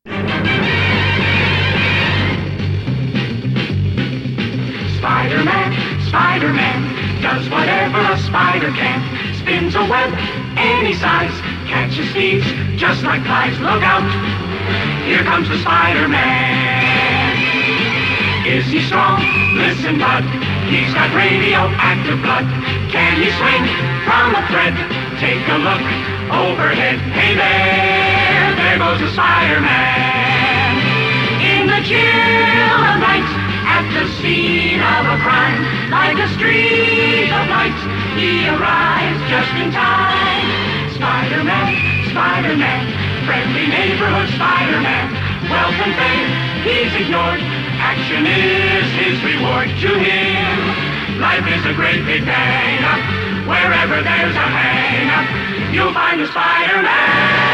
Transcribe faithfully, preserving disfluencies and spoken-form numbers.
Spider-Man, Spider-Man, does whatever a spider can. Spins a web any size, catches thieves just like flies. Look out, here comes the Spider-Man. Is he strong? Listen, bud, he's got radioactive blood. Can he swing from a thread? Take a look overhead. Hey there, there goes the Spider-Man. In the chill of night, at the scene of a crime, like a streak of light, he arrives just in time. Spider-Man, Spider-Man, friendly neighborhood Spider-Man. Wealth and fame, he's ignored. Action is his reward. To him, life is a great big bang up. Wherever there's a hang up, you'll find the Spider-Man.